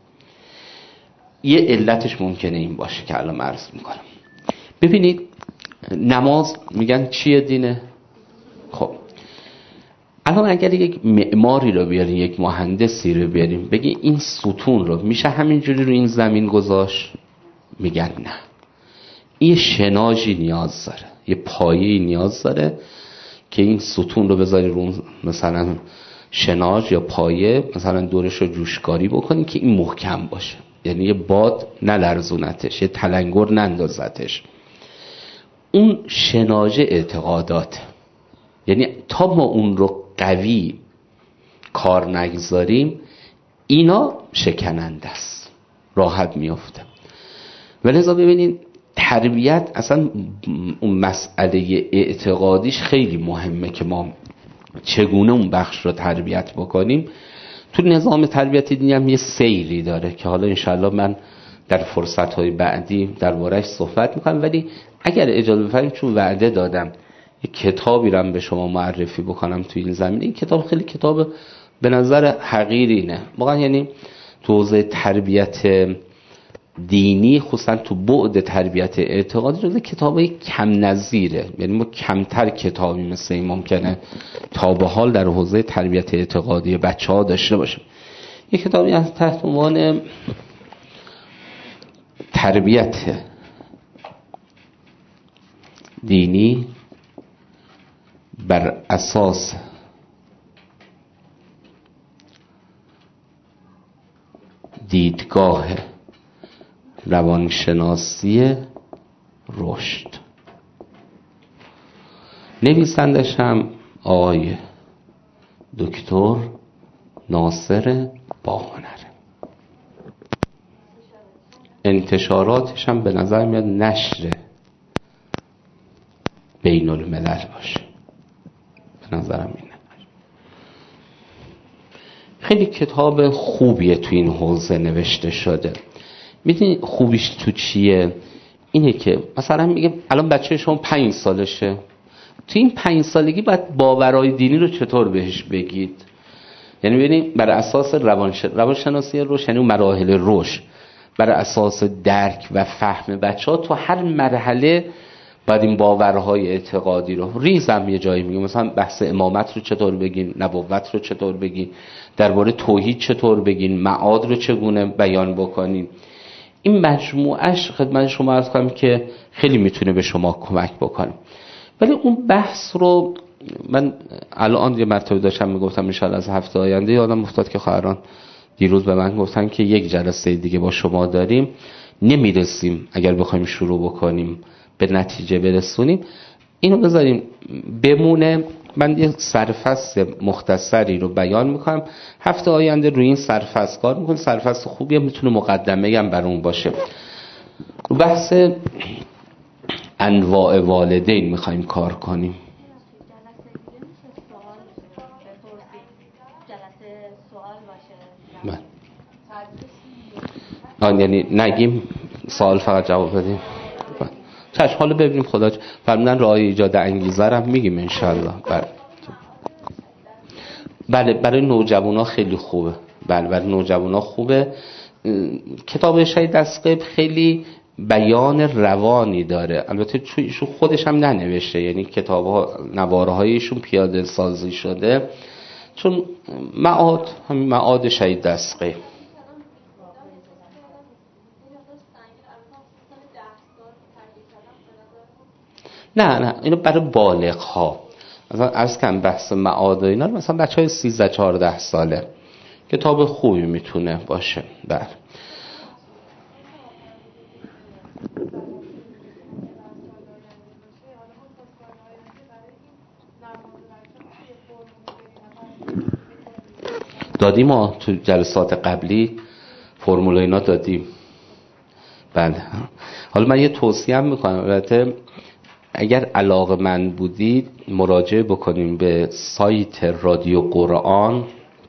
Speaker 2: یه علتش ممکنه این باشه که الان عرض میکنم. ببینید نماز میگن چیه دینه؟ خب الان اگر یک معماری رو بیاریم، یک مهندسی رو بیاریم، بگی این ستون رو میشه همینجوری رو این زمین گذاشت؟ میگن نه، این شناژی نیاز داره، یه پایه‌ای نیاز داره که این ستون رو بذاری رو مثلا شناژ یا پایه، مثلا دورش رو جوشکاری بکنی که این محکم باشه، یعنی یه باد نلرزونتش، یه تلنگر نندازتش. اون شناژه اعتقادات، یعنی تا ما اون رو قوی کار نگذاریم اینا شکننده است، راحت میفته. ولذا ببینید تربیت اصلا اون مسئله اعتقادیش خیلی مهمه که ما چگونه اون بخش رو تربیت بکنیم. تو نظام تربیت دینی هم یه سیری داره که حالا انشالله من در فرصت‌های بعدی درباره‌اش صحبت میکنم. ولی اگر اجازه بفرمایید چون وعده دادم یک کتابی رو هم به شما معرفی بکنم تو این زمینه. این کتاب خیلی کتاب به نظر حقیری نه واقعا، یعنی تو حوزه تربیت دینی خصوصا تو بعد تربیت اعتقادی جزو کتابای کم نظیره. یعنی ما کمتر کتابی مثل این ممکنه تا به حال در حوزه تربیت اعتقادی بچه ها داشته باشیم. یک کتابی از تحت عنوان تربیت دینی بر اساس دیدگاه روانشناسی رشد. نویسندش هم آقای دکتر ناصر باهنره. انتشاراتش هم به نظر میاد نشر بین الملل باشه، به نظرم اینه. خیلی کتاب خوبیه تو این حوزه نوشته شده. میدونی خوبیش تو چیه؟ اینه که مثلا میگه الان بچه شما پنج سالشه، تو این پنج سالگی باید باورهای دینی رو چطور بهش بگید. یعنی ببینید بر اساس روانش... روانشناسی رشد، یعنی مراحل رشد، بر اساس درک و فهم بچه ها تو هر مرحله باید این باورهای اعتقادی رو ریزم یه جایی میگه، مثلا بحث امامت رو چطور بگین، نبوت رو چطور بگین، درباره توحید چطور بگین، معاد رو چگونه بیان بکنین. این مجموعش خدمت شما عرض کنم که خیلی میتونه به شما کمک بکنه. ولی اون بحث رو من الان یه مرتبه داشتم میگفتم ان شاءالله از هفته آینده یادم افتاد که خواهران دیروز به من گفتن که یک جلسه دیگه با شما داریم، نمیرسیم اگر بخوایم شروع بکنیم به نتیجه برسونیم. اینو بذاریم بمونه. من یه سرفصل مختصری رو بیان میکنم، هفته آینده روی این سرفصل کار میکنم. سرفصل خوبیه، میتونه مقدمه هم بر اون باشه. بحث انواع والدین میخوایم کار کنیم. من آن یعنی نگیم سوال فقط جواب بدیم. چشم، حالا ببینیم خدا فرمودن راه ایجاد انگیزه رو هم میگیم انشالله. بله بله برای نوجوانا خیلی خوبه. بله برای نوجوانا خوبه. کتاب شهید دستقیب خیلی بیان روانی داره، البته چون خودش هم ننوشته، یعنی کتاب ها نواره هایشون پیاده سازی شده، چون معاد همین معاد شهید دستقیب. نه نه اینو برای بالغ ها، مثلا عرض کنم بحث معاد و اینا رو مثلا بچه های سیزده چهارده ساله کتاب خوبی میتونه باشه. بله دادیم، ما تو جلسات قبلی فرمول اینا دادیم. بله حالا من یه توصیه هم میکنم، البته اگر علاقه‌مند بودید مراجعه بکنیم به سایت رادیو قرآن.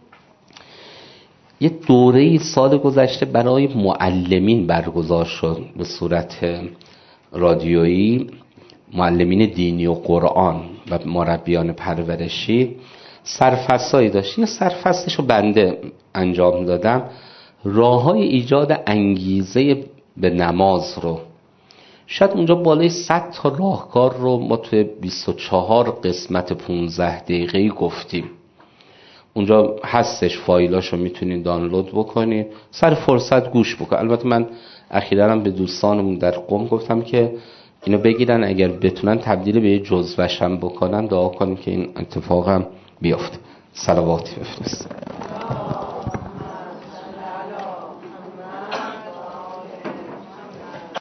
Speaker 2: یه دوره‌ای سال گذشته برای معلمین برگزار شد به صورت رادیویی، معلمین دینی و قرآن و مربیان پرورشی. سرفصلی داشت، یه سرفصلش رو بنده انجام دادم، راه‌های ایجاد انگیزه به نماز رو. شاید اونجا بالای صد تا راهکار رو ما توی بیست و چهار قسمت پانزده دقیقه‌ای گفتیم. اونجا هستش، فایلاشو میتونین دانلود بکنین، سر فرصت گوش بکن. البته من اخیراً هم به دوستانمون در قم گفتم که اینو بگیرن، اگر بتونن تبدیل به یه جزوه‌ش هم بکنن، دعا کنیم که این اتفاق هم بیفته. صلواتی بفرست.